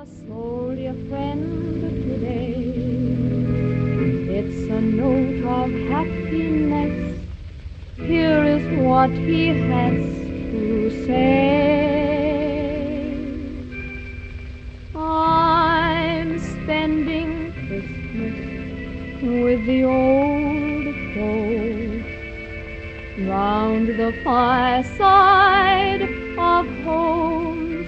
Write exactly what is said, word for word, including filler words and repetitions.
a soul, dear friend, today. It's a note of happiness. Here is what he has to say. I'm spending Christmas with the old folks round the fireside of home.